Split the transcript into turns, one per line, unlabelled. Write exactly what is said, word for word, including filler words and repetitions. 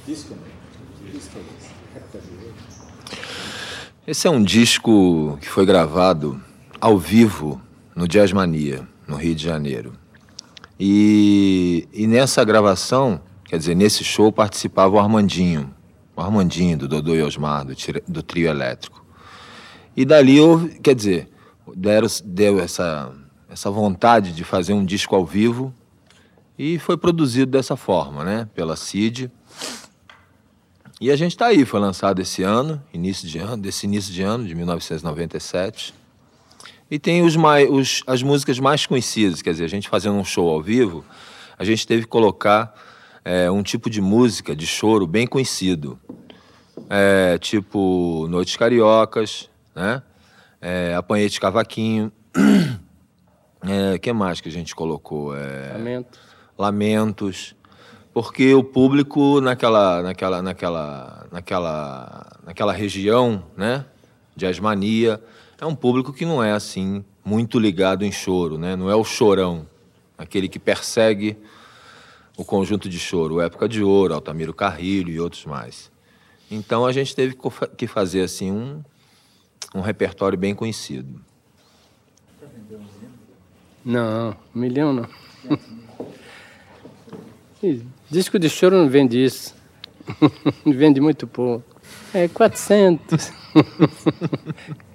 Esse é um disco que foi gravado ao vivo no Jazz Mania, no Rio de Janeiro. E, e nessa gravação, quer dizer, nesse show participava o Armandinho, o Armandinho do Dodô e Osmar, do, do Trio Elétrico. E dali, houve, quer dizer, deram, deu essa, essa vontade de fazer um disco ao vivo e foi produzido dessa forma, né, pela Cid. E a gente está aí, foi lançado esse ano, início de ano, desse início de ano, de mil novecentos e noventa e sete. E tem os mais, os, as músicas mais conhecidas, quer dizer, a gente fazendo um show ao vivo, a gente teve que colocar é, um tipo de música, de choro, bem conhecido. É, tipo Noites Cariocas, né? É, Apanhei de Cavaquinho. O é, que mais que a gente colocou? É,
Lamentos.
Lamentos. Porque o público naquela, naquela, naquela, naquela, naquela região, né? Jazz Mania, é um público que não é assim muito ligado em choro, né? Não é o chorão, aquele que persegue o conjunto de choro, o Época de Ouro, Altamiro Carrilho e outros mais. Então a gente teve que fazer assim um, um repertório bem conhecido.
Não, um milhão não. Disco de choro não vende isso. Vende muito pouco. É quatrocentos.